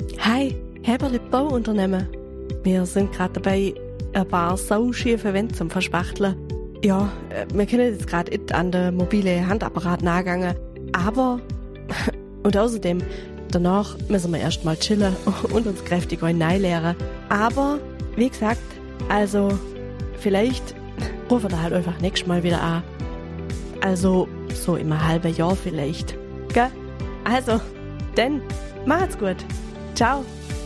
Hi, Heberli Bauunternehmen. Wir sind gerade dabei, ein paar sauschiefe Wände zum Verspachteln. Ja, wir können jetzt gerade nicht an den mobilen Handapparat nachgehen, aber und außerdem, danach müssen wir erstmal chillen und uns kräftig einleeren. Aber, wie gesagt, also, vielleicht rufen wir halt einfach nächstes Mal wieder an. Also, so im halben Jahr vielleicht. Gell? Also, denn, macht's gut. Ciao.